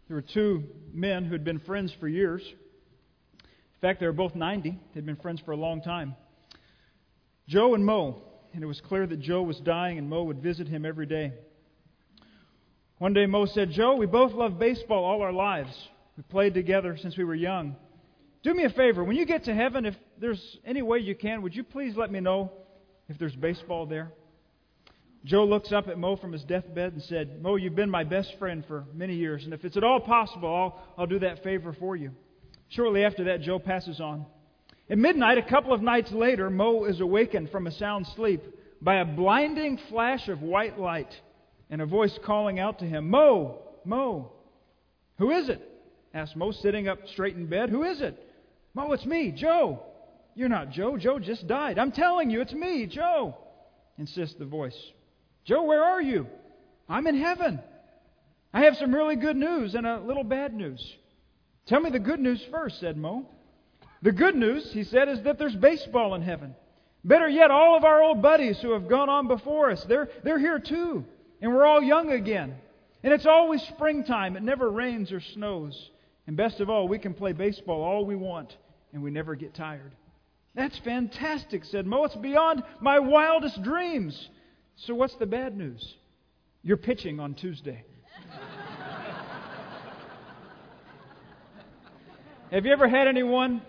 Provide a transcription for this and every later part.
There were two men who had been friends for years. In fact, they were both 90. They'd been friends for a long time. Joe and Mo. And it was clear that Joe was dying and Mo would visit him every day. One day Mo said, "Joe, we both loved baseball all our lives. We played together since we were young. Do me a favor. When you get to heaven, if there's any way you can, would you please let me know if there's baseball there?" Joe looks up at Mo from his deathbed and said, "Mo, you've been my best friend for many years, and if it's at all possible, I'll do that favor for you." Shortly after that, Joe passes on. At midnight, a couple of nights later, Mo is awakened from a sound sleep by a blinding flash of white light and a voice calling out to him, "Mo! Mo!" "Who is it?" asked Mo, sitting up straight in bed. "Who is it?" "Mo, it's me, Joe." "You're not Joe. Joe just died." "I'm telling you, it's me, Joe," insists the voice. "Joe, where are you?" "I'm in heaven. I have some really good news and a little bad news." "Tell me the good news first," said Mo. "The good news," he said, "is that there's baseball in heaven. Better yet, all of our old buddies who have gone on before us, they're here too. And we're all young again. And it's always springtime. It never rains or snows. And best of all, we can play baseball all we want, and we never get tired." "That's fantastic," said Mo. "It's beyond my wildest dreams." "So what's the bad news?" "You're pitching on Tuesday." Have you ever had anyone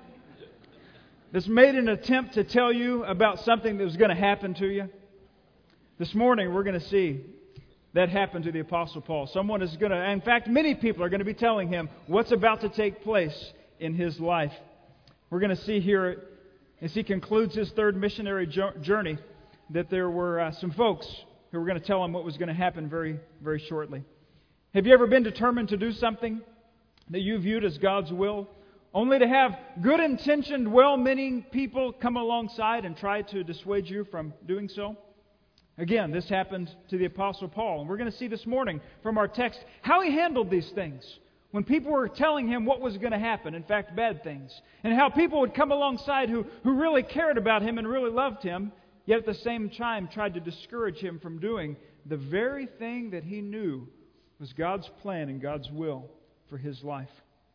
that's made an attempt to tell you about something that was going to happen to you? This morning we're going to see that happen to the Apostle Paul. Someone is going to, in fact, many people are going to be telling him what's about to take place in his life. We're going to see here, as he concludes his third missionary journey, that there were some folks who were going to tell him what was going to happen very, very shortly. Have you ever been determined to do something that you viewed as God's will, only to have good-intentioned, well-meaning people come alongside and try to dissuade you from doing so? Again, this happened to the Apostle Paul. And we're going to see this morning from our text how he handled these things when people were telling him what was going to happen, in fact, bad things. And how people would come alongside who really cared about him and really loved him, yet at the same time tried to discourage him from doing the very thing that he knew was God's plan and God's will for his life.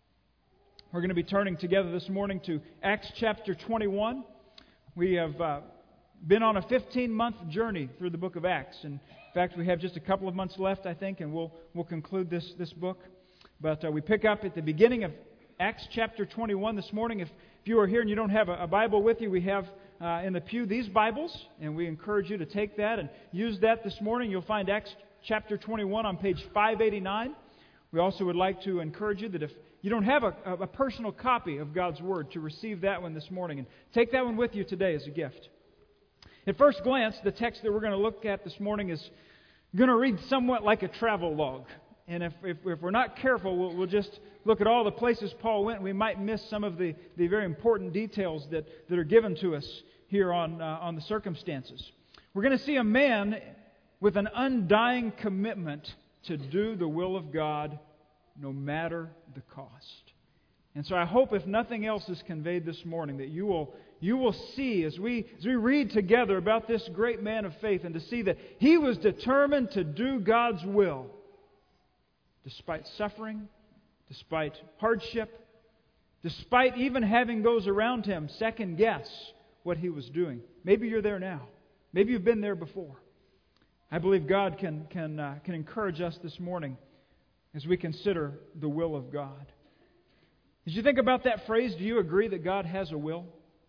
We're going to be turning together this morning to Acts chapter 21. We have been on a 15-month journey through the book of Acts. In fact, we have just a couple of months left, I think, and we'll conclude this book. But we pick up at the beginning of Acts chapter 21 this morning. If you are here and you don't have a Bible with you, we have in the pew these Bibles, and we encourage you to take that and use that this morning. You'll find Acts chapter 21 on page 589. We also would like to encourage you that if you don't have a personal copy of God's Word, to receive that one this morning and take that one with you today as a gift. At first glance, the text that we're going to look at this morning is going to read somewhat like a travel log. And if we're not careful, we'll just look at all the places Paul went, and we might miss some of the very important details that are given to us here on the circumstances. We're going to see a man with an undying commitment to do the will of God no matter the cost. And so I hope, if nothing else is conveyed this morning, that you will see as we read together about this great man of faith, and to see that he was determined to do God's will despite suffering, despite hardship, despite even having those around him second guess what he was doing. Maybe you're there now. Maybe you've been there before. I believe God can encourage us this morning as we consider the will of God. As you think about that phrase, do you agree that God has a will?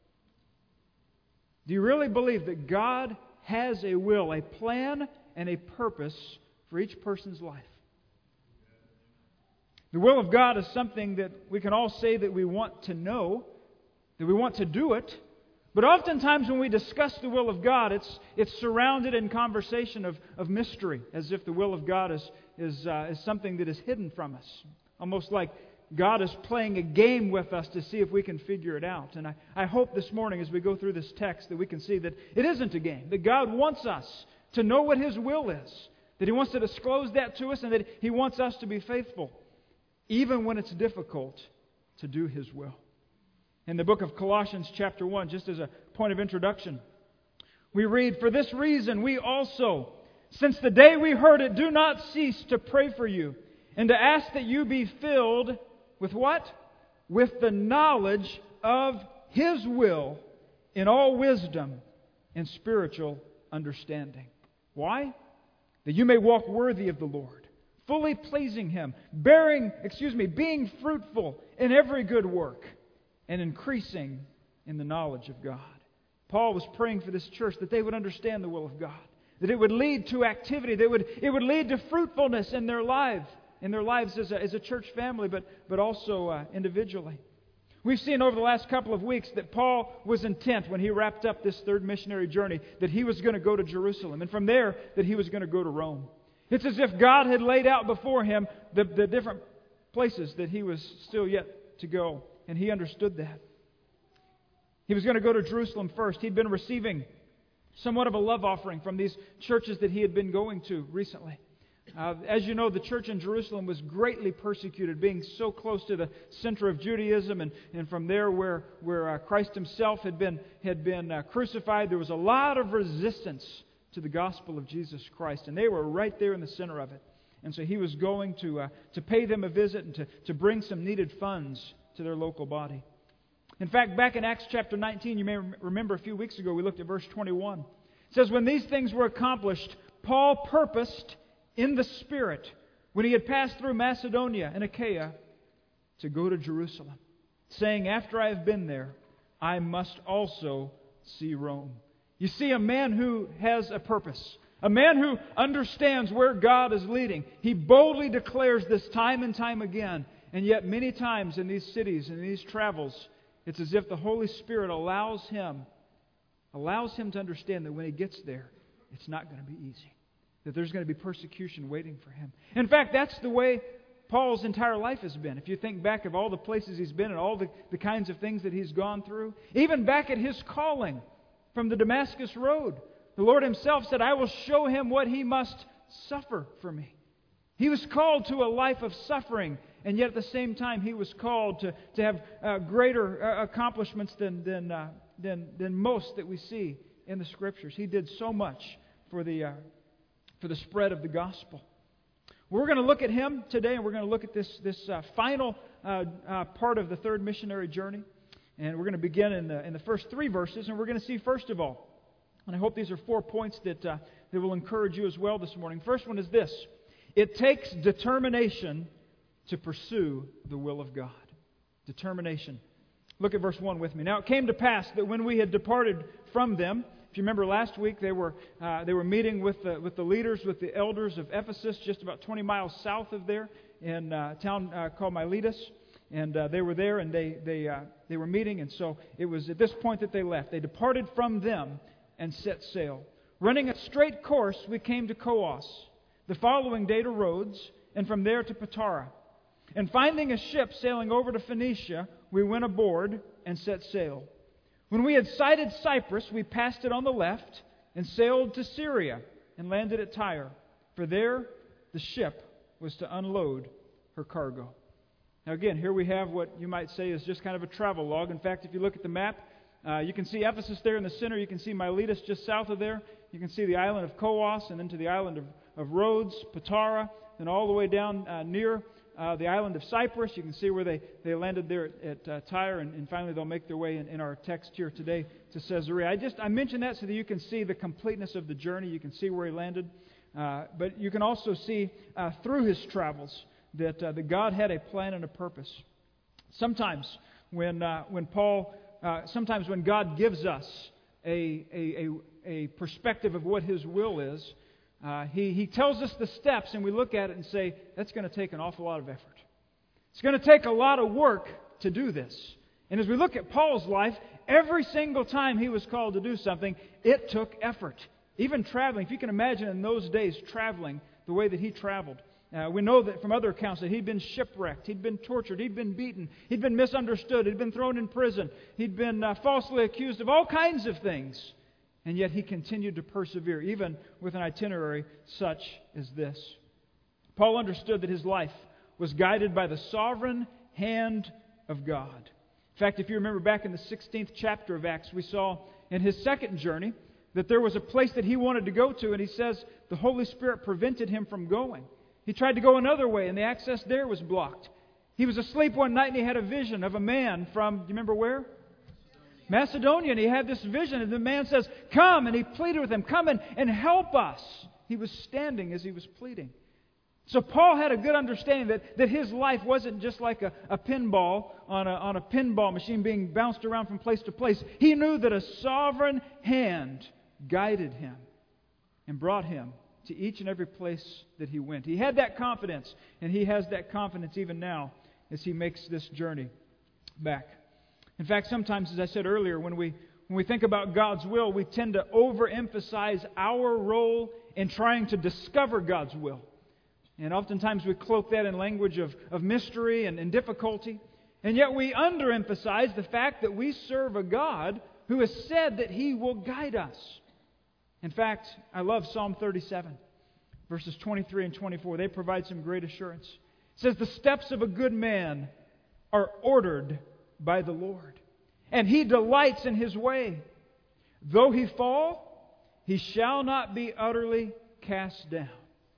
Do you really believe that God has a will, a plan, and a purpose for each person's life? The will of God is something that we can all say that we want to know, that we want to do it. But oftentimes when we discuss the will of God, it's surrounded in conversation of mystery, as if the will of God is something that is hidden from us. Almost like God is playing a game with us to see if we can figure it out. And I hope this morning as we go through this text that we can see that it isn't a game, that God wants us to know what His will is, that He wants to disclose that to us, and that He wants us to be faithful, even when it's difficult to do His will. In the book of Colossians chapter 1, just as a point of introduction, we read, "For this reason we also, since the day we heard it, do not cease to pray for you, and to ask that you be filled with what? With the knowledge of His will in all wisdom and spiritual understanding. Why? That you may walk worthy of the Lord, fully pleasing Him, being fruitful in every good work, and increasing in the knowledge of God. Paul was praying for this church that they would understand the will of God, that it would lead to activity, it would lead to fruitfulness in their lives as a church family, but also individually. We've seen over the last couple of weeks that Paul was intent when he wrapped up this third missionary journey that he was going to go to Jerusalem, and from there that he was going to go to Rome. It's as if God had laid out before him the different places that he was still yet to go, and he understood that. He was going to go to Jerusalem first. He'd been receiving somewhat of a love offering from these churches that he had been going to recently. As you know, the church in Jerusalem was greatly persecuted, being so close to the center of Judaism, and from there where Christ Himself had been crucified, there was a lot of resistance to the gospel of Jesus Christ, and they were right there in the center of it. And so he was going to pay them a visit and to bring some needed funds to their local body. In fact, back in Acts chapter 19, you may remember a few weeks ago, we looked at verse 21. It says, when these things were accomplished, Paul purposed in the Spirit, when he had passed through Macedonia and Achaia, to go to Jerusalem, saying, after I have been there, I must also see Rome. You see, a man who has a purpose, a man who understands where God is leading, he boldly declares this time and time again. And yet many times in these cities and in these travels, it's as if the Holy Spirit allows him to understand that when he gets there, it's not going to be easy, that there's going to be persecution waiting for him. In fact, that's the way Paul's entire life has been. If you think back of all the places he's been and all the kinds of things that he's gone through, even back at his calling from the Damascus Road, the Lord Himself said, I will show him what he must suffer for me. He was called to a life of suffering, and yet at the same time he was called to have greater accomplishments than most that we see in the Scriptures. He did so much for the spread of the gospel. We're going to look at him today, and we're going to look at this final part of the third missionary journey. And we're going to begin in the first 3 verses, and we're going to see, first of all, and I hope these are 4 points that will encourage you as well this morning. First one is this: it takes determination to pursue the will of God. Determination. Look at verse 1 with me. Now it came to pass that when we had departed from them, if you remember last week, they were meeting with the leaders, with the elders of Ephesus, just about 20 miles south of there, in a town called Miletus. And they were there, and they were meeting, and so it was at this point that they left. They departed from them and set sail. Running a straight course, we came to Coos. The following day to Rhodes, and from there to Patara. And finding a ship sailing over to Phoenicia, we went aboard and set sail. When we had sighted Cyprus, we passed it on the left and sailed to Syria and landed at Tyre. For there the ship was to unload her cargo. Now again, here we have what you might say is just kind of a travel log. In fact, if you look at the map, you can see Ephesus there in the center. You can see Miletus just south of there. You can see the island of Coos, and then to the island of Rhodes, Patara, and all the way down near the island of Cyprus. You can see where they landed there at Tyre, and finally they'll make their way in our text here today to Caesarea. I mention that so that you can see the completeness of the journey. You can see where he landed. But you can also see through his travels that God had a plan and a purpose. Sometimes when God gives us a perspective of what His will is, He tells us the steps, and we look at it and say, that's going to take an awful lot of effort. It's going to take a lot of work to do this. And as we look at Paul's life, every single time he was called to do something, it took effort. Even traveling, if you can imagine in those days traveling the way that he traveled. We know that from other accounts that he'd been shipwrecked, he'd been tortured, he'd been beaten, he'd been misunderstood, he'd been thrown in prison, he'd been falsely accused of all kinds of things. And yet he continued to persevere, even with an itinerary such as this. Paul understood that his life was guided by the sovereign hand of God. In fact, if you remember back in the 16th chapter of Acts, we saw in his second journey that there was a place that he wanted to go to, and he says the Holy Spirit prevented him from going. He tried to go another way, and the access there was blocked. He was asleep one night, and he had a vision of a man from, do you remember where? Macedonia. And he had this vision, and the man says, "Come," and he pleaded with him, "Come and help us." He was standing as he was pleading. So Paul had a good understanding that his life wasn't just like a pinball on a pinball machine being bounced around from place to place. He knew that a sovereign hand guided him and brought him to each and every place that he went. He had that confidence, and he has that confidence even now as he makes this journey back. In fact, sometimes, as I said earlier, when we think about God's will, we tend to overemphasize our role in trying to discover God's will. And oftentimes we cloak that in language of mystery and difficulty. And yet we underemphasize the fact that we serve a God who has said that He will guide us. In fact, I love Psalm 37, verses 23 and 24. They provide some great assurance. It says, "The steps of a good man are ordered by the Lord, and He delights in his way. Though he fall, he shall not be utterly cast down."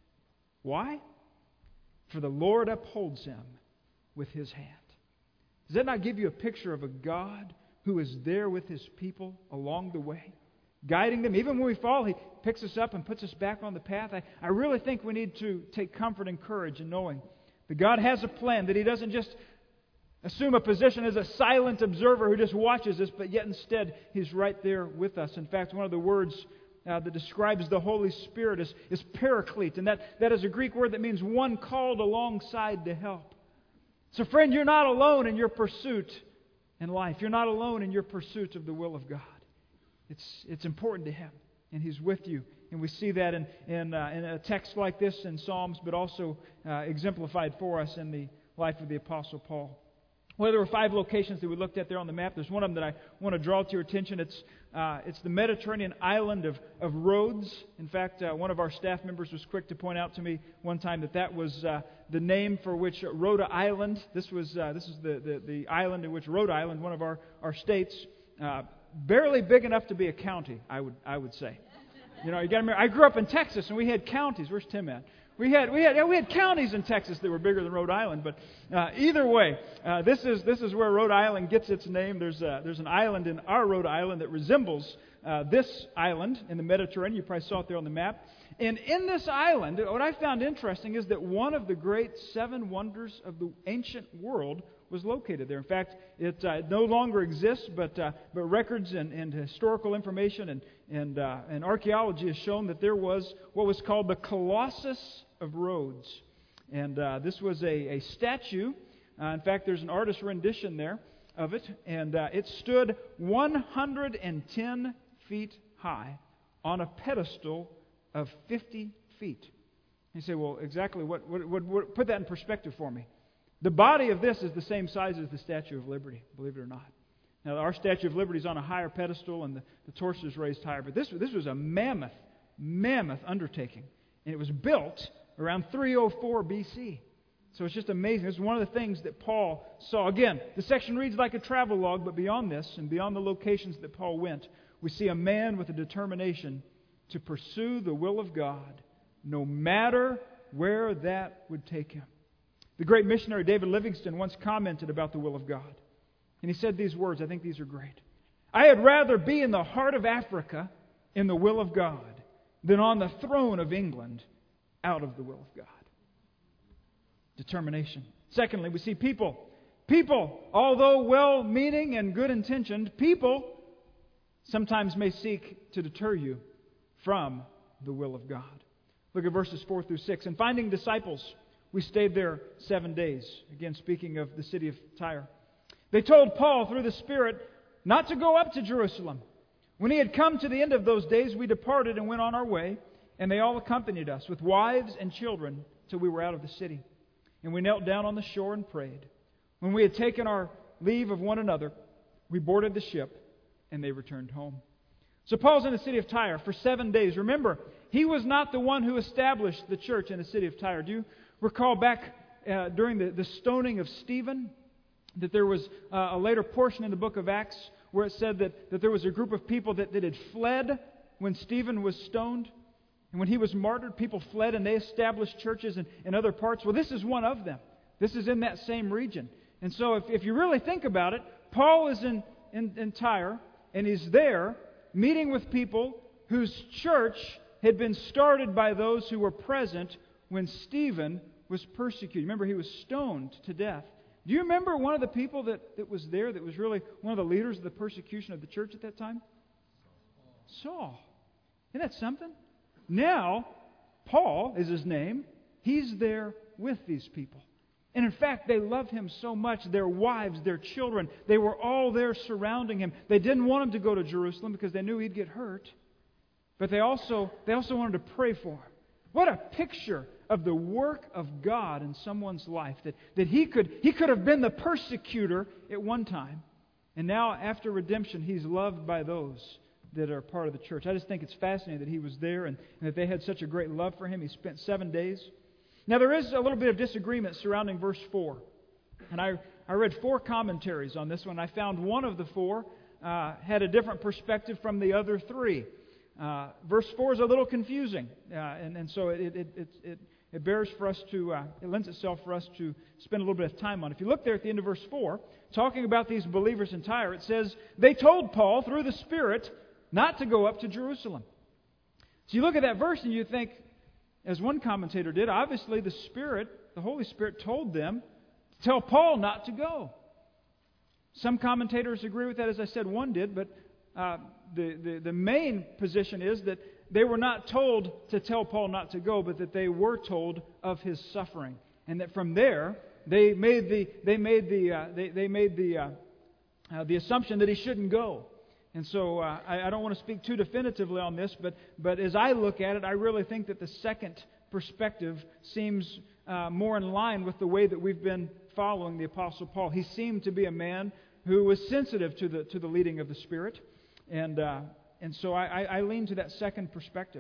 Why? "For the Lord upholds him with His hand." Does that not give you a picture of a God who is there with His people along the way, guiding them? Even when we fall, He picks us up and puts us back on the path. I really think we need to take comfort and courage in knowing that God has a plan, that He doesn't just assume a position as a silent observer who just watches us, but yet instead He's right there with us. In fact, one of the words that describes the Holy Spirit is paraclete, and that is a Greek word that means one called alongside to help. So friend, you're not alone in your pursuit in life. You're not alone in your pursuit of the will of God. It's important to Him, and He's with you. And we see that in a text like this in Psalms, but also exemplified for us in the life of the Apostle Paul. Well, there were 5 locations that we looked at there on the map. There's one of them that I want to draw to your attention. It's the Mediterranean island of Rhodes. In fact, one of our staff members was quick to point out to me one time that was the name for which Rhode Island. This is the island in which Rhode Island, one of our states, barely big enough to be a county. I would say. You got to remember, I grew up in Texas, and we had counties. Where's Tim at? We had counties in Texas that were bigger than Rhode Island, but either way, this is where Rhode Island gets its name. There's an island in our Rhode Island that resembles this island in the Mediterranean. You probably saw it there on the map. And in this island, what I found interesting is that one of the great 7 wonders of the ancient world was located there. In fact, it no longer exists, but records and historical information and archaeology has shown that there was what was called the Colossus of Rhodes. And this was a statue. In fact, there's an artist's rendition there of it. And it stood 110 feet high on a pedestal of 50 feet. You say, well, exactly what put that in perspective for me. The body of this is the same size as the Statue of Liberty, believe it or not. Now, our Statue of Liberty is on a higher pedestal and the torso is raised higher. But this was a mammoth undertaking. And it was built around 304 BC. So it's just amazing. This is one of the things that Paul saw. Again, the section reads like a travel log, but beyond this and beyond the locations that Paul went, we see a man with a determination to pursue the will of God, no matter where that would take him. The great missionary David Livingstone once commented about the will of God. And he said these words, I think these are great. "I had rather be in the heart of Africa in the will of God than on the throne of England out of the will of God." Determination. Secondly, we see people. People, although well-meaning and good-intentioned, people sometimes may seek to deter you from the will of God. Look at verses 4 through 6. "And finding disciples, we stayed there 7 days." Again, speaking of the city of Tyre. "They told Paul through the Spirit not to go up to Jerusalem. When he had come to the end of those days, we departed and went on our way, and they all accompanied us with wives and children till we were out of the city. And we knelt down on the shore and prayed. When we had taken our leave of one another, we boarded the ship, and they returned home." So Paul's in the city of Tyre for 7 days. Remember, he was not the one who established the church in the city of Tyre. Do you recall back during the stoning of Stephen that there was a later portion in the book of Acts where it said that there was a group of people that had fled when Stephen was stoned? And when he was martyred, people fled and they established churches in other parts. Well, this is one of them. This is in that same region. And so if you really think about it, Paul is in Tyre, and he's there meeting with people whose church had been started by those who were present when Stephen was persecuted. Remember, he was stoned to death. Do you remember one of the people that was there that was really one of the leaders of the persecution of the church at that time? Saul. Isn't that something? Now, Paul is his name. He's there with these people. And in fact, they love him so much. Their wives, their children, they were all there surrounding him. They didn't want him to go to Jerusalem because they knew he'd get hurt. But they also wanted to pray for him. What a picture of the work of God in someone's life. That he could have been the persecutor at one time. And now, after redemption, he's loved by those that are part of the church. I just think it's fascinating that he was there and that they had such a great love for him. He spent 7 days. Now, there is a little bit of disagreement surrounding verse 4. And I read 4 commentaries on this one. I found one of the 4 had a different perspective from the other 3. Verse 4 is a little confusing. And so it bears for us to, it lends itself for us to spend a little bit of time on. If you look there at the end of verse 4, talking about these believers in Tyre, it says, they told Paul through the Spirit not to go up to Jerusalem. So you look at that verse and you think, as one commentator did, obviously the Spirit, the Holy Spirit told them to tell Paul not to go. Some commentators agree with that, as I said, one did, but the main position is that they were not told to tell Paul not to go, but that they were told of his suffering, and that from there they made the assumption that he shouldn't go. And so I don't want to speak too definitively on this, but as I look at it, I really think that the second perspective seems more in line with the way that we've been following the Apostle Paul. He seemed to be a man who was sensitive to the leading of the Spirit, and so I lean to that second perspective.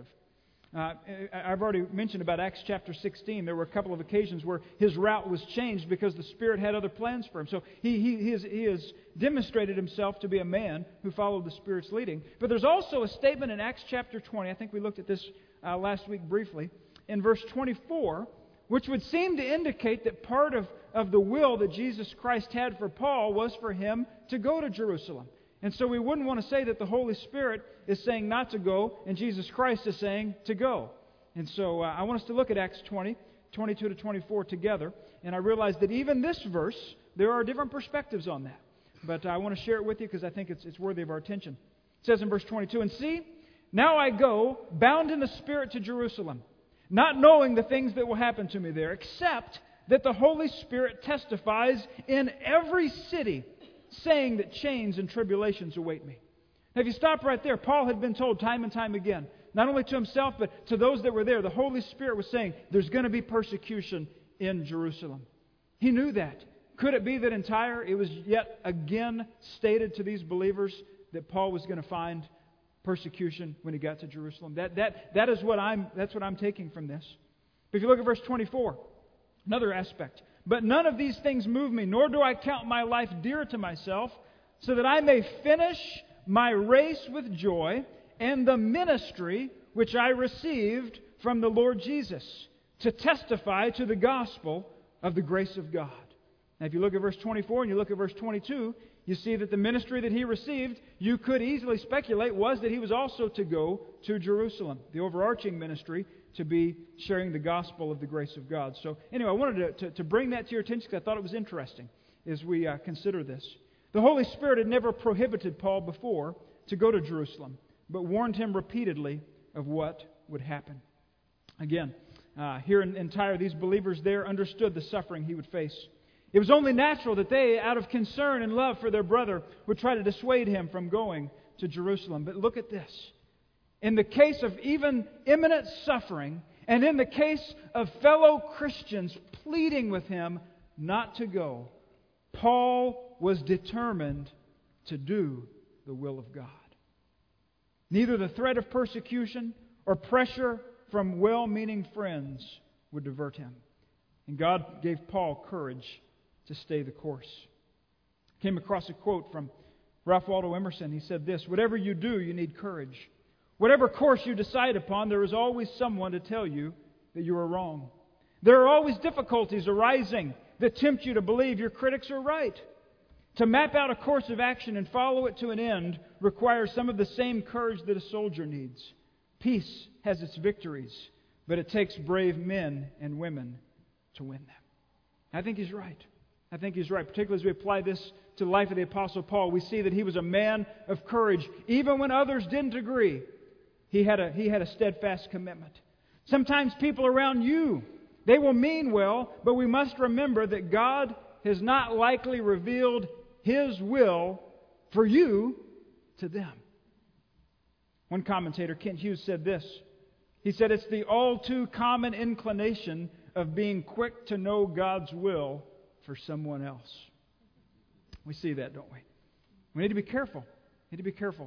I've already mentioned about Acts chapter 16. There were a couple of occasions where his route was changed because the Spirit had other plans for him. So he has demonstrated himself to be a man who followed the Spirit's leading. But there's also a statement in Acts chapter 20. I think we looked at this last week briefly. In verse 24, which would seem to indicate that part of the will that Jesus Christ had for Paul was for him to go to Jerusalem. And so we wouldn't want to say that the Holy Spirit is saying not to go and Jesus Christ is saying to go. And so I want us to look at Acts 20, 22 to 24 together. And I realize that even this verse, there are different perspectives on that. But I want to share it with you because I think it's worthy of our attention. It says in verse 22, and see, now I go, bound in the Spirit to Jerusalem, not knowing the things that will happen to me there, except that the Holy Spirit testifies in every city, saying that chains and tribulations await me. Now, if you stop right there, Paul had been told time and time again, not only to himself, but to those that were there, the Holy Spirit was saying, there's going to be persecution in Jerusalem. He knew that. Could it be that in Tyre, it was yet again stated to these believers that Paul was going to find persecution when he got to Jerusalem? That's what I'm taking from this. But if you look at verse 24, another aspect. But none of these things move me, nor do I count my life dear to myself, so that I may finish my race with joy and the ministry which I received from the Lord Jesus, to testify to the gospel of the grace of God. Now, if you look at verse 24 and you look at verse 22, you see that the ministry that he received, you could easily speculate, was that he was also to go to Jerusalem. The overarching ministry to be sharing the gospel of the grace of God. So anyway, I wanted to bring that to your attention because I thought it was interesting as we consider this. The Holy Spirit had never prohibited Paul before to go to Jerusalem, but warned him repeatedly of what would happen. Again, here in Tyre, these believers there understood the suffering he would face. It was only natural that they, out of concern and love for their brother, would try to dissuade him from going to Jerusalem. But look at this. In the case of even imminent suffering, and in the case of fellow Christians pleading with him not to go, Paul was determined to do the will of God. Neither the threat of persecution or pressure from well-meaning friends would divert him. And God gave Paul courage to stay the course. Came across a quote from Ralph Waldo Emerson. He said this, "Whatever you do, you need courage. Whatever course you decide upon, there is always someone to tell you that you are wrong. There are always difficulties arising that tempt you to believe your critics are right. To map out a course of action and follow it to an end requires some of the same courage that a soldier needs. Peace has its victories, but it takes brave men and women to win them. I think he's right. I think he's right. Particularly as we apply this to the life of the Apostle Paul, we see that he was a man of courage. Even when others didn't agree, he had a steadfast commitment. Sometimes people around you, they will mean well, but we must remember that God has not likely revealed His will for you to them. One commentator, Kent Hughes, said this. He said, it's the all too common inclination of being quick to know God's will for someone else. We see that, don't we? We need to be careful. You're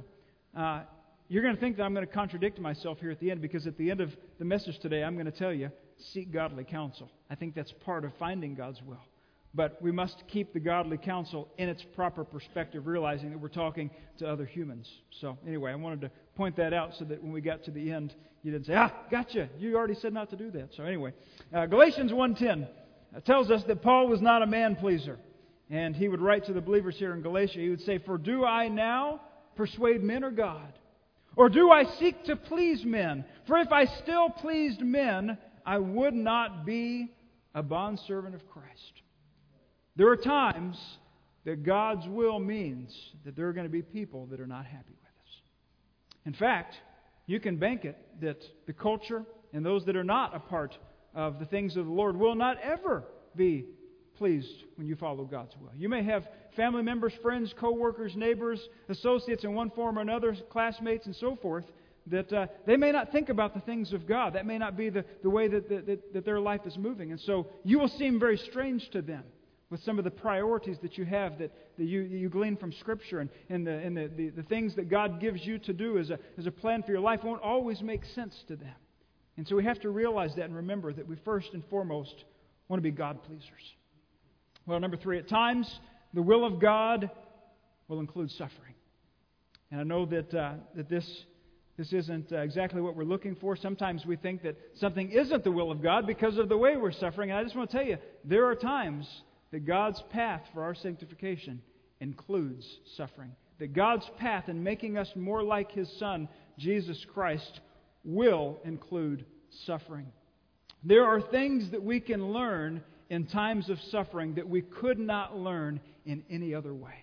going to think that I'm going to contradict myself here at the end, because at the end of the message today, I'm going to tell you, seek godly counsel. I think that's part of finding God's will. But we must keep the godly counsel in its proper perspective, realizing that we're talking to other humans. So anyway, I wanted to point that out so that when we got to the end, you didn't say, gotcha, you already said not to do that. So anyway, Galatians 1:10 tells us that Paul was not a man-pleaser. And he would write to the believers here in Galatia, he would say, for do I now persuade men or God? Or do I seek to please men? For if I still pleased men, I would not be a bondservant of Christ. There are times that God's will means that there are going to be people that are not happy with us. In fact, you can bank it that the culture and those that are not a part of the things of the Lord will not ever be pleased when you follow God's will. You may have family members, friends, co-workers, neighbors, associates in one form or another, classmates and so forth, that they may not think about the things of God. That may not be the way that their life is moving. And so you will seem very strange to them with some of the priorities that you have that you glean from Scripture, and the things that God gives you to do as a plan for your life won't always make sense to them. And so we have to realize that and remember that we first and foremost want to be God pleasers. Well, number 3, at times the will of God will include suffering. And I know that this isn't exactly what we're looking for. Sometimes we think that something isn't the will of God because of the way we're suffering. And I just want to tell you, there are times that God's path for our sanctification includes suffering. That God's path in making us more like His Son, Jesus Christ, will include suffering. There are things that we can learn in times of suffering that we could not learn in any other way.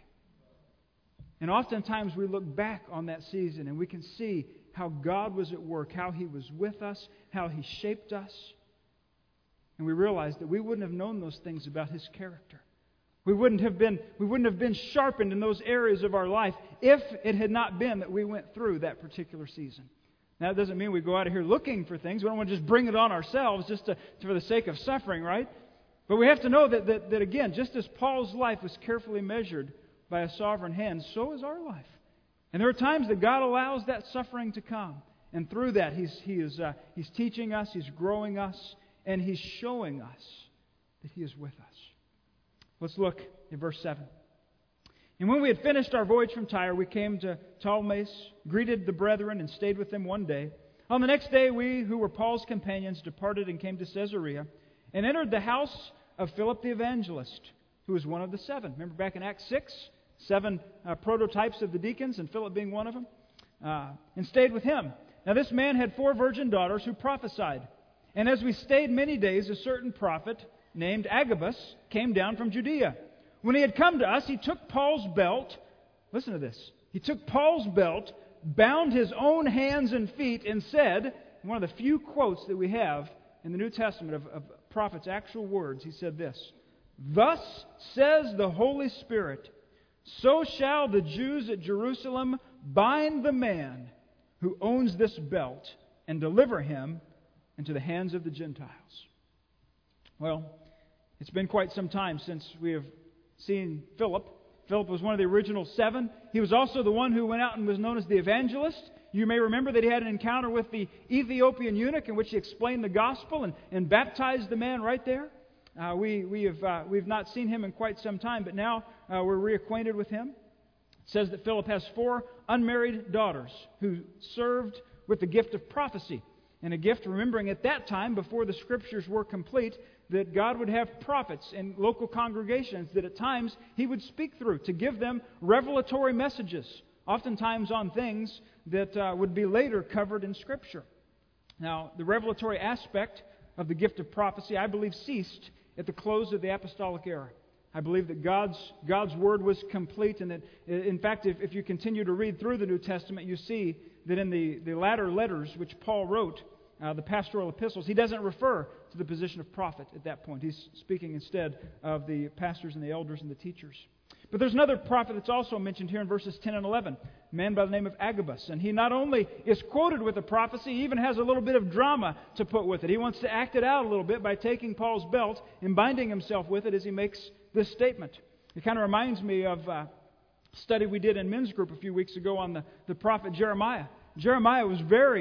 And oftentimes we look back on that season and we can see how God was at work, how He was with us, how He shaped us. And we realize that we wouldn't have known those things about His character. We wouldn't have been sharpened in those areas of our life if it had not been that we went through that particular season. Now, that doesn't mean we go out of here looking for things. We don't want to just bring it on ourselves just for the sake of suffering, right? But we have to know that again, just as Paul's life was carefully measured by a sovereign hand, so is our life. And there are times that God allows that suffering to come. And through that, He's teaching us, He's growing us, and He's showing us that He is with us. Let's look at verse 7. And when we had finished our voyage from Tyre, we came to Ptolemais, greeted the brethren, and stayed with them one day. On the next day, we, who were Paul's companions, departed and came to Caesarea, and entered the house of Philip the evangelist, who was one of the 7. Remember back in Acts 6, 7 prototypes of the deacons, and Philip being one of them, and stayed with him. Now this man had 4 virgin daughters who prophesied. And as we stayed many days, a certain prophet named Agabus came down from Judea. When he had come to us, he took Paul's belt. Listen to this. He took Paul's belt, bound his own hands and feet, and said, one of the few quotes that we have in the New Testament of prophets' actual words, he said this, "Thus says the Holy Spirit, so shall the Jews at Jerusalem bind the man who owns this belt and deliver him into the hands of the Gentiles." Well, it's been quite some time since we have seen Philip. Philip was one of the original 7. He was also the one who went out and was known as the evangelist. You may remember that he had an encounter with the Ethiopian eunuch in which he explained the gospel and baptized the man right there. We've not seen him in quite some time, but now we're reacquainted with him. It says that Philip has 4 unmarried daughters who served with the gift of prophecy. And a gift, remembering at that time, before the Scriptures were complete, that God would have prophets in local congregations that at times He would speak through to give them revelatory messages, oftentimes on things that would be later covered in Scripture. Now, the revelatory aspect of the gift of prophecy, I believe, ceased at the close of the apostolic era. I believe that God's Word was complete, and that, in fact, if you continue to read through the New Testament, you see that in the latter letters which Paul wrote, the pastoral epistles, he doesn't refer to the position of prophet at that point. He's speaking instead of the pastors and the elders and the teachers. But there's another prophet that's also mentioned here in verses 10 and 11, a man by the name of Agabus. And he not only is quoted with a prophecy, he even has a little bit of drama to put with it. He wants to act it out a little bit by taking Paul's belt and binding himself with it as he makes this statement. It kind of reminds me of a study we did in men's group a few weeks ago on the prophet Jeremiah. Jeremiah was very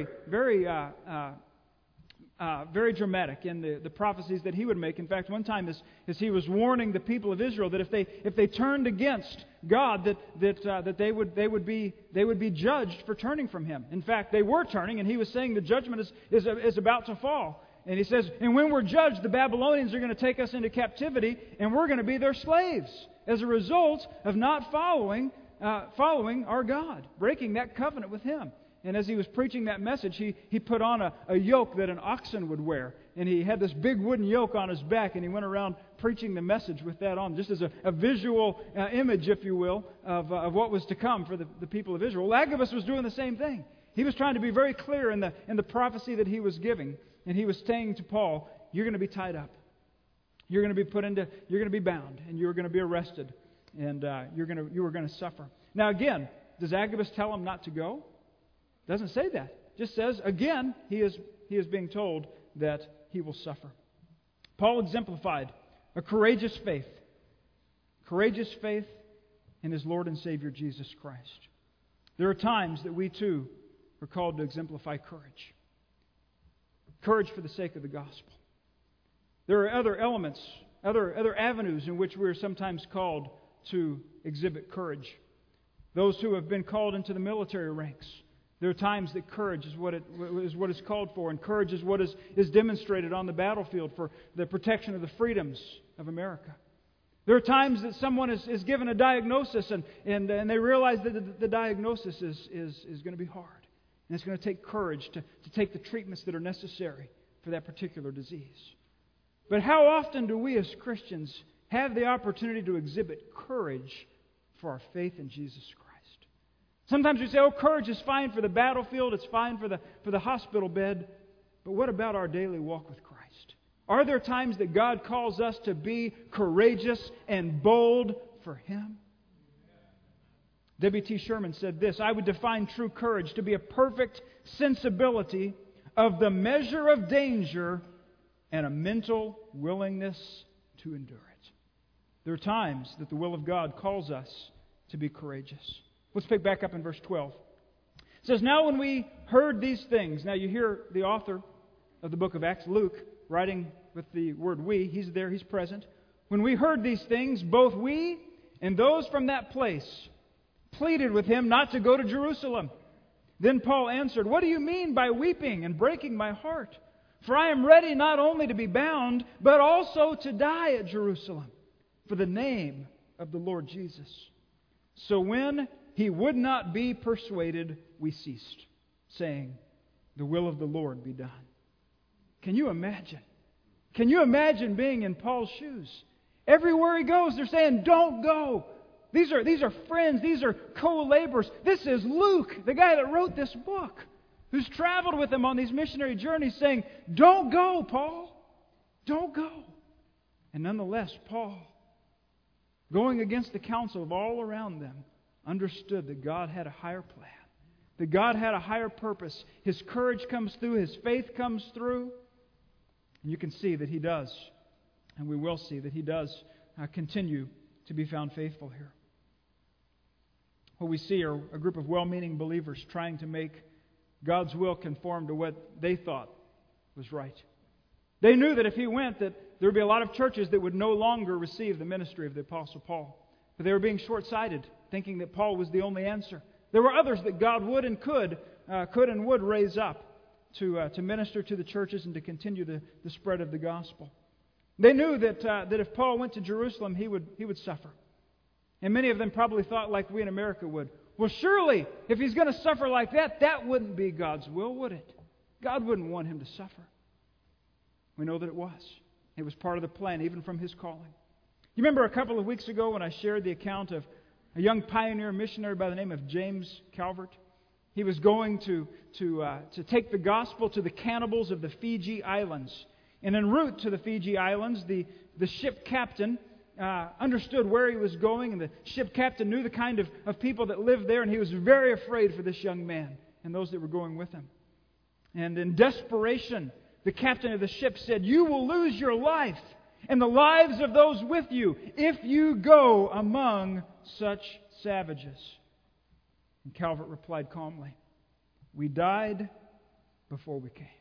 dramatic in the prophecies that he would make. In fact, one time as he was warning the people of Israel that if they turned against God, that they would be judged for turning from Him. In fact, they were turning, and he was saying the judgment is about to fall. And he says, and when we're judged, the Babylonians are going to take us into captivity, and we're going to be their slaves as a result of not following our God, breaking that covenant with Him. And as he was preaching that message, he put on a yoke that an oxen would wear. And he had this big wooden yoke on his back, and he went around preaching the message with that on, just as a visual image, if you will, of what was to come for the people of Israel. Well, Agabus was doing the same thing. He was trying to be very clear in the prophecy that he was giving. And he was saying to Paul, you're going to be tied up. You're going to be bound, and you're going to be arrested, and you are going to suffer. Now again, does Agabus tell him not to go? Doesn't say that. Just says, again, he is being told that he will suffer. Paul exemplified a courageous faith in his Lord and Savior Jesus Christ. There are times that we too are called to exemplify courage. Courage for the sake of the gospel. There are other elements, other avenues in which we are sometimes called to exhibit courage. Those who have been called into the military ranks, there are times that courage is what is called for, and courage is what is demonstrated on the battlefield for the protection of the freedoms of America. There are times that someone is given a diagnosis and they realize that the diagnosis is going to be hard. And it's going to take courage to take the treatments that are necessary for that particular disease. But how often do we as Christians have the opportunity to exhibit courage for our faith in Jesus Christ? Sometimes we say, courage is fine for the battlefield, it's fine for the hospital bed. But what about our daily walk with Christ? Are there times that God calls us to be courageous and bold for Him? W.T. Sherman said this, I would define true courage to be a perfect sensibility of the measure of danger and a mental willingness to endure it. There are times that the will of God calls us to be courageous. Let's pick back up in verse 12. It says, now when we heard these things, now you hear the author of the book of Acts, Luke, writing with the word we. He's there, he's present. When we heard these things, both we and those from that place pleaded with him not to go to Jerusalem. Then Paul answered, what do you mean by weeping and breaking my heart? For I am ready not only to be bound, but also to die at Jerusalem for the name of the Lord Jesus. So when he would not be persuaded, we ceased, saying, the will of the Lord be done. Can you imagine? Can you imagine being in Paul's shoes? Everywhere he goes, they're saying, don't go. These are friends. These are co-laborers. This is Luke, the guy that wrote this book, who's traveled with him on these missionary journeys, saying, don't go, Paul. Don't go. And nonetheless, Paul, going against the counsel of all around them, understood that God had a higher plan, that God had a higher purpose. His courage comes through, his faith comes through, and you can see that he does, and we will see that he does continue to be found faithful here. What we see are a group of well-meaning believers trying to make God's will conform to what they thought was right. They knew that if he went, that there would be a lot of churches that would no longer receive the ministry of the Apostle Paul. But they were being short-sighted, thinking that Paul was the only answer. There were others that God would and could could and would raise up to minister to the churches and to continue the spread of the gospel. They knew that if Paul went to Jerusalem, he would suffer. And many of them probably thought like we in America would. Well, surely, if he's going to suffer like that, that wouldn't be God's will, would it? God wouldn't want him to suffer. We know that it was. It was part of the plan, even from his calling. You remember a couple of weeks ago when I shared the account of a young pioneer missionary by the name of James Calvert? He was going to take the gospel to the cannibals of the Fiji Islands. And en route to the Fiji Islands, the ship captain understood where he was going, and the ship captain knew the kind of people that lived there, and he was very afraid for this young man and those that were going with him. And in desperation, the captain of the ship said, "You will lose your life and the lives of those with you if you go among such savages." And Calvert replied calmly, "We died before we came."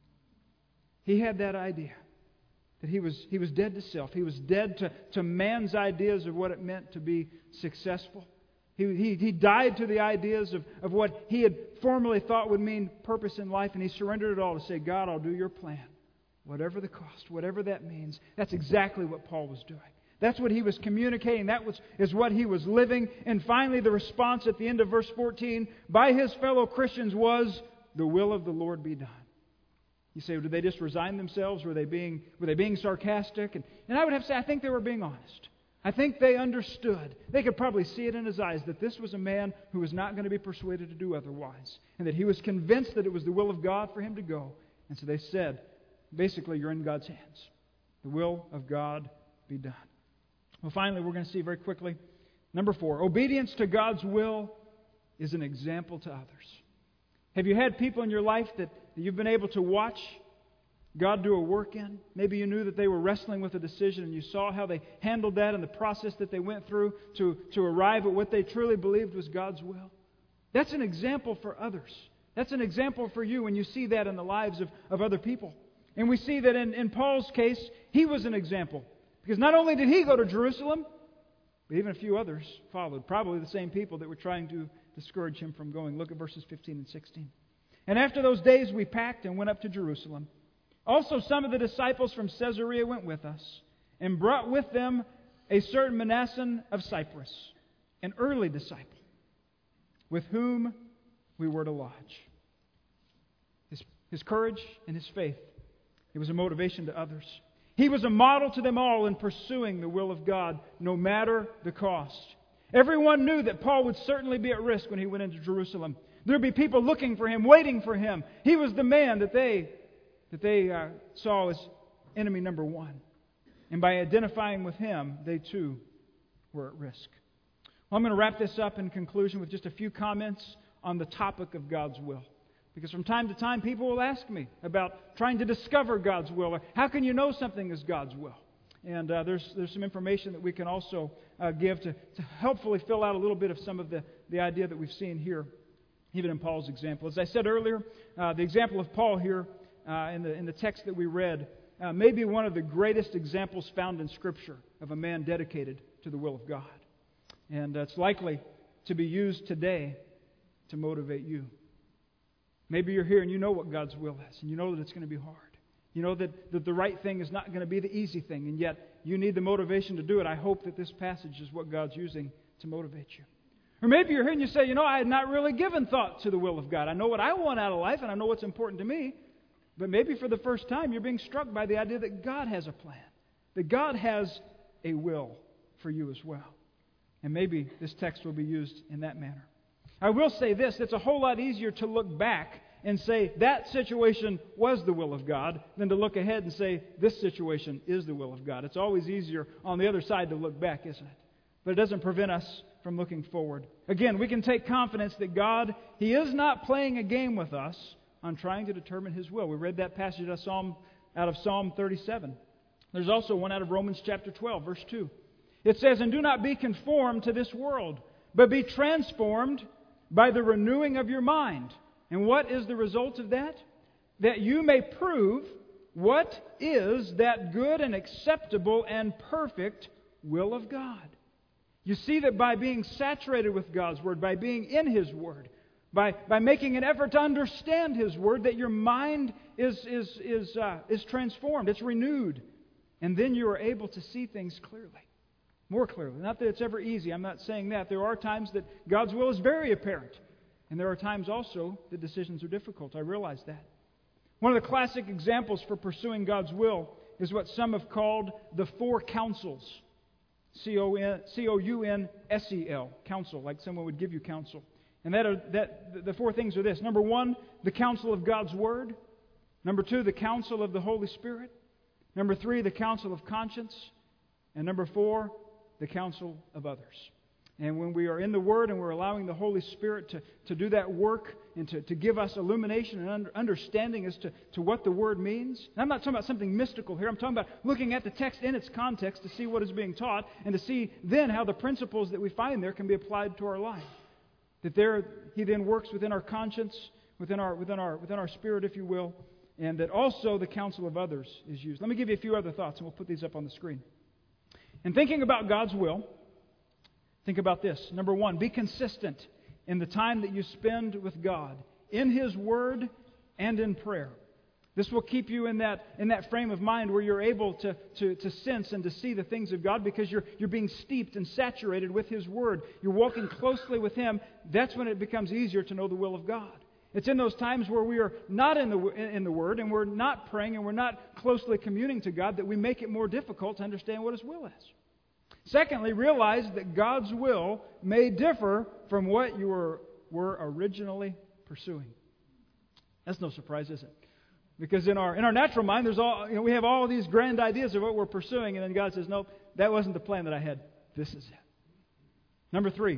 He had that idea that he was dead to self. He was dead to man's ideas of what it meant to be successful. He died to the ideas of what he had formerly thought would mean purpose in life, and he surrendered it all to say, "God, I'll do your plan. Whatever the cost, whatever that means." That's exactly what Paul was doing. That's what he was communicating. That is what he was living. And finally, the response at the end of verse 14 by his fellow Christians was, "The will of the Lord be done." You say, did they just resign themselves? Were they being sarcastic? And I would have to say, I think they were being honest. I think they understood. They could probably see it in his eyes that this was a man who was not going to be persuaded to do otherwise, and that he was convinced that it was the will of God for him to go. And so they said, basically, you're in God's hands. The will of God be done. Well, finally, we're going to see very quickly, number 4, obedience to God's will is an example to others. Have you had people in your life that you've been able to watch God do a work in? Maybe you knew that they were wrestling with a decision and you saw how they handled that and the process that they went through to arrive at what they truly believed was God's will. That's an example for others. That's an example for you when you see that in the lives of other people. And we see that in Paul's case, he was an example. Because not only did he go to Jerusalem, but even a few others followed. Probably the same people that were trying to discourage him from going. Look at verses 15 and 16. "And after those days we packed and went up to Jerusalem. Also some of the disciples from Caesarea went with us, and brought with them a certain Manasseh of Cyprus, an early disciple, with whom we were to lodge." His courage and his faith, it was a motivation to others. He was a model to them all in pursuing the will of God, no matter the cost. Everyone knew that Paul would certainly be at risk when he went into Jerusalem. There would be people looking for him, waiting for him. He was the man that they saw as enemy number one. And by identifying with him, they too were at risk. Well, I'm going to wrap this up in conclusion with just a few comments on the topic of God's will. Because from time to time, people will ask me about trying to discover God's will, or how can you know something is God's will? And there's some information that we can also give to helpfully fill out a little bit of some of the idea that we've seen here, even in Paul's example. As I said earlier, the example of Paul here in the text that we read may be one of the greatest examples found in Scripture of a man dedicated to the will of God. And it's likely to be used today to motivate you. Maybe you're here and you know what God's will is, and you know that it's going to be hard. You know that the right thing is not going to be the easy thing, and yet you need the motivation to do it. I hope that this passage is what God's using to motivate you. Or maybe you're here and you say, I had not really given thought to the will of God. I know what I want out of life, and I know what's important to me. But maybe for the first time, you're being struck by the idea that God has a plan, that God has a will for you as well. And maybe this text will be used in that manner. I will say this, it's a whole lot easier to look back and say that situation was the will of God than to look ahead and say this situation is the will of God. It's always easier on the other side to look back, isn't it? But it doesn't prevent us from looking forward. Again, we can take confidence that God, He is not playing a game with us on trying to determine His will. We read that passage out of Psalm 37. There's also one out of Romans chapter 12, verse 2. It says, "And do not be conformed to this world, but be transformed by the renewing of your mind." And what is the result of that? That you may prove what is that good and acceptable and perfect will of God. You see that by being saturated with God's Word, by being in His Word, by making an effort to understand His Word, that your mind is transformed, it's renewed. And then you are able to see things clearly, more clearly. Not that it's ever easy, I'm not saying that. There are times that God's will is very apparent. And there are times also that decisions are difficult. I realize that. One of the classic examples for pursuing God's will is what some have called the four counsels. C-O-U-N-S-E-L, counsel, like someone would give you counsel. And the four things are this. Number one, the counsel of God's Word. Number two, the counsel of the Holy Spirit. Number three, the counsel of conscience. And number four, the counsel of others. And when we are in the Word and we're allowing the Holy Spirit to do that work and to give us illumination and understanding as to what the Word means. And I'm not talking about something mystical here. I'm talking about looking at the text in its context to see what is being taught and to see then how the principles that we find there can be applied to our life. That there He then works within our conscience, within our spirit, if you will, and that also the counsel of others is used. Let me give you a few other thoughts, and we'll put these up on the screen. In thinking about God's will, think about this. Number one, be consistent in the time that you spend with God, in His Word and in prayer. This will keep you in that frame of mind where you're able to sense and to see the things of God because you're being steeped and saturated with His Word. You're walking closely with Him. That's when it becomes easier to know the will of God. It's in those times where we are not in the Word and we're not praying and we're not closely communing to God that we make it more difficult to understand what His will is. Secondly, realize that God's will may differ from what you were originally pursuing. That's no surprise, is it? Because in our natural mind, we have all these grand ideas of what we're pursuing, and then God says, "Nope, that wasn't the plan that I had. This is it." Number three,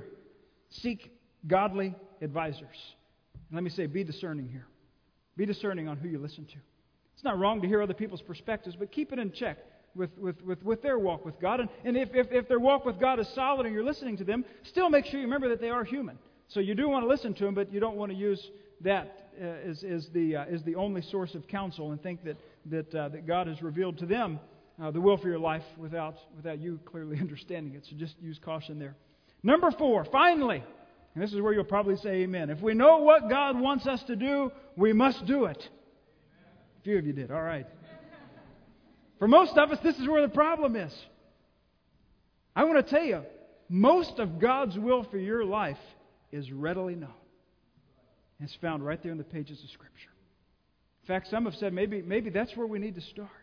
seek godly advisors. And let me say, be discerning here. Be discerning on who you listen to. It's not wrong to hear other people's perspectives, but keep it in check with their walk with God. And if their walk with God is solid and you're listening to them, still make sure you remember that they are human. So you do want to listen to them, but you don't want to use that as the only source of counsel and think that God has revealed to them the will for your life without you clearly understanding it. So just use caution there. Number four, finally, and this is where you'll probably say amen. If we know what God wants us to do, we must do it. A few of you did. All right. For most of us, this is where the problem is. I want to tell you, most of God's will for your life is readily known. It's found right there in the pages of Scripture. In fact, some have said maybe that's where we need to start.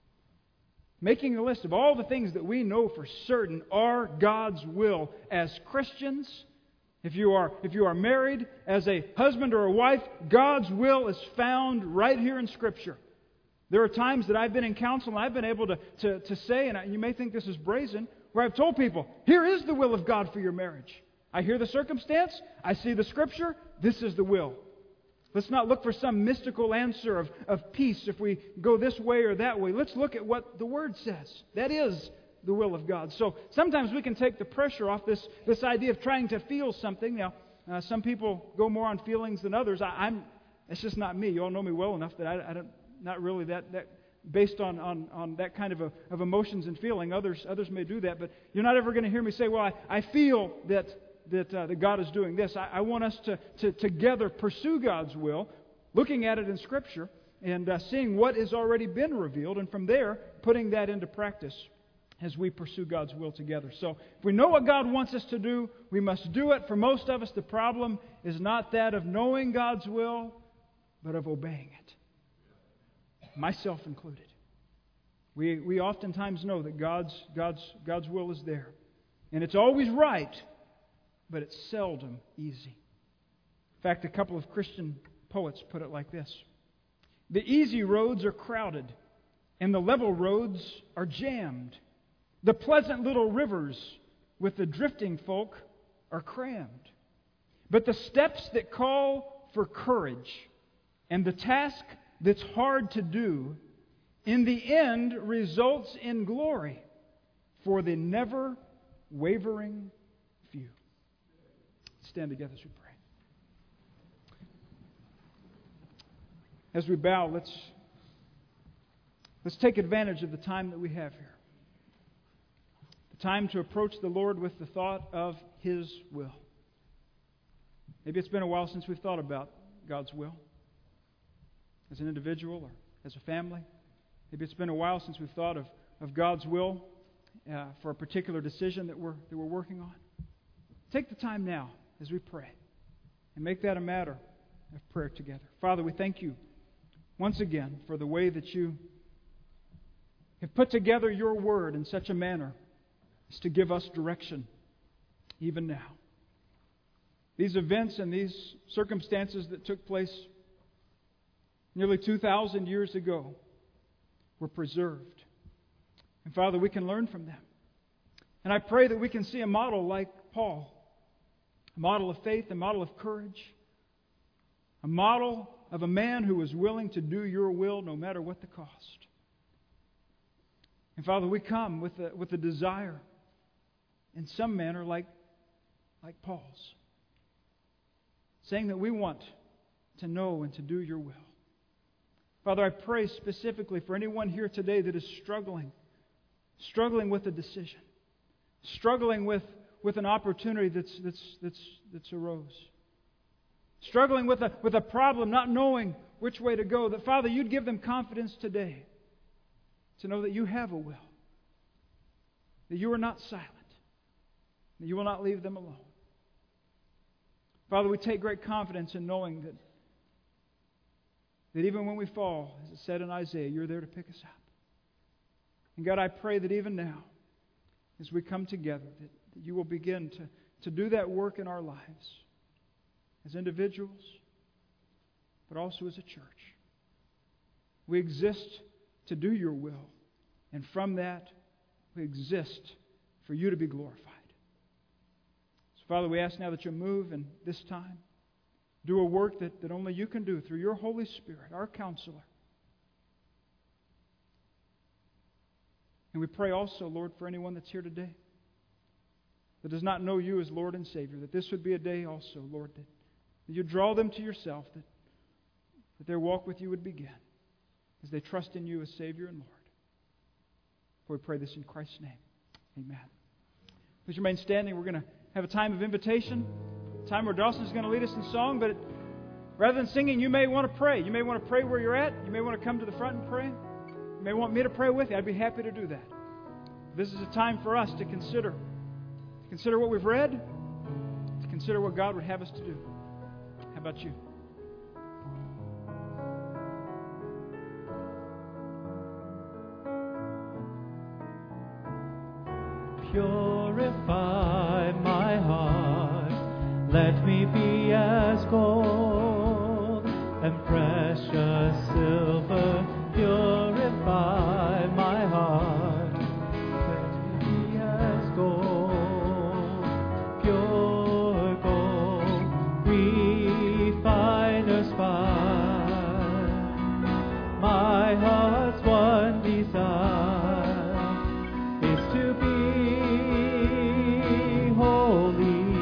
Making a list of all the things that we know for certain are God's will as Christians. If you are married as a husband or a wife, God's will is found right here in Scripture. There are times that I've been in counsel and I've been able to say, and you may think this is brazen, where I've told people, here is the will of God for your marriage. I hear the circumstance, I see the Scripture, this is the will. Let's not look for some mystical answer of peace if we go this way or that way. Let's look at what the Word says. That is the will of God. So sometimes we can take the pressure off this idea of trying to feel something. Now, some people go more on feelings than others. It's just not me. You all know me well enough that I don't, not really that based on that kind of emotions and feeling. Others may do that, but you're not ever going to hear me say, well, I feel that God is doing this. I want us to together pursue God's will, looking at it in Scripture and seeing what has already been revealed, and from there putting that into practice as we pursue God's will together. So if we know what God wants us to do, we must do it. For most of us, the problem is not that of knowing God's will, but of obeying it. Myself included. We oftentimes know that God's will is there. And it's always right, but it's seldom easy. In fact, a couple of Christian poets put it like this: the easy roads are crowded, and the level roads are jammed. The pleasant little rivers with the drifting folk are crammed. But the steps that call for courage and the task that's hard to do, in the end results in glory for the never wavering few. Stand together as we pray. As we bow, let's take advantage of the time that we have here. The time to approach the Lord with the thought of His will. Maybe it's been a while since we've thought about God's will as an individual or as a family. Maybe it's been a while since we've thought of God's will for a particular decision that we're working on. Take the time now as we pray and make that a matter of prayer together. Father, we thank you once again for the way that you have put together your word in such a manner as to give us direction even now. These events and these circumstances that took place nearly 2,000 years ago were preserved. And Father, we can learn from them. And I pray that we can see a model like Paul, a model of faith, a model of courage, a model of a man who was willing to do your will no matter what the cost. And Father, we come with a desire in some manner like Paul's, saying that we want to know and to do your will. Father, I pray specifically for anyone here today that is struggling with a decision, struggling with an opportunity that's arose, struggling with a problem, not knowing which way to go, that Father, you'd give them confidence today to know that you have a will, that you are not silent, that you will not leave them alone. Father, we take great confidence in knowing that even when we fall, as it said in Isaiah, you're there to pick us up. And God, I pray that even now, as we come together, that you will begin to do that work in our lives as individuals, but also as a church. We exist to do your will, and from that, we exist for you to be glorified. So, Father, we ask now that you move in this time. Do a work that only you can do through your Holy Spirit, our counselor. And we pray also, Lord, for anyone that's here today that does not know you as Lord and Savior, that this would be a day also, Lord, that you draw them to yourself, that their walk with you would begin as they trust in you as Savior and Lord. For we pray this in Christ's name. Amen. Please remain standing. We're going to have a time of invitation, a time where Dawson's going to lead us in song, but rather than singing, you may want to pray. You may want to pray where you're at. You may want to come to the front and pray. You may want me to pray with you. I'd be happy to do that. This is a time for us to consider what we've read, to consider what God would have us to do. How about you? Purify my heart, let me be as gold and precious silver. Purify my heart, let me be as gold, pure gold, refiner's fire. My heart's one desire is to be holy,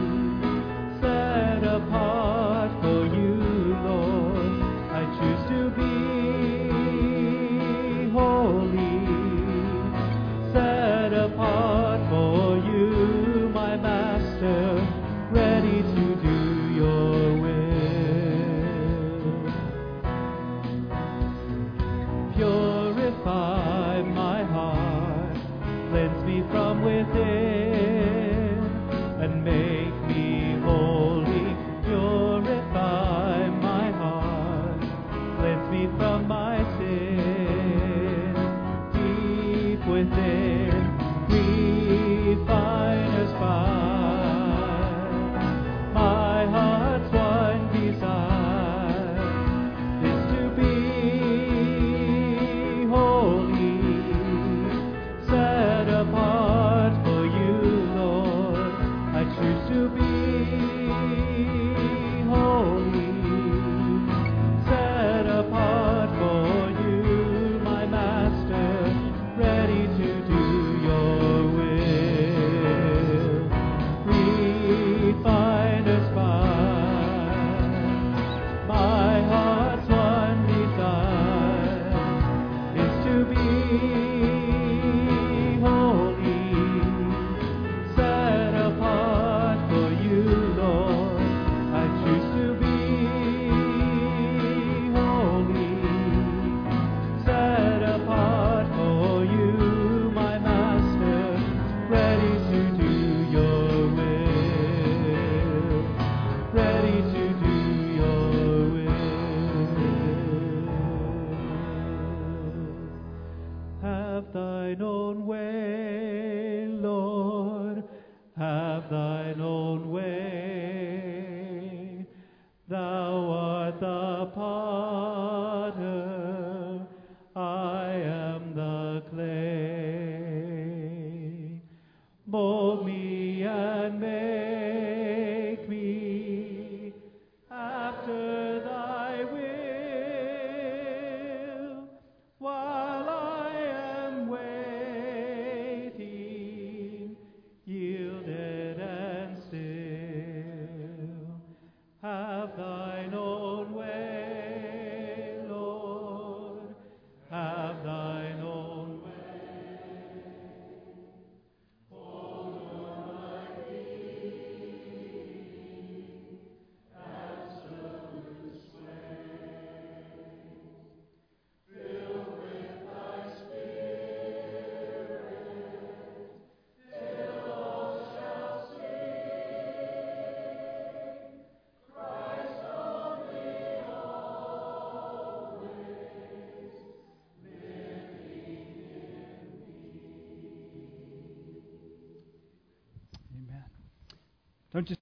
set apart for you, Lord. I choose to be holy, set apart for you, my Master, ready to do your will. Purify my heart, cleanse me from within, and make me holy. Purify my heart, cleanse me from my sin. Deep within, refiner's fire. My heart's one desire is to be holy, set apart for you, Lord. I choose to be holy, set apart for you, my Master, ready to do Have thine own way, Lord, have thine own way. Thou art the potter, I am the clay. Mold me and make me after thy will, while I am waiting, yielded and still. Have thine own way, Lord, have thine own way. Amen. Don't you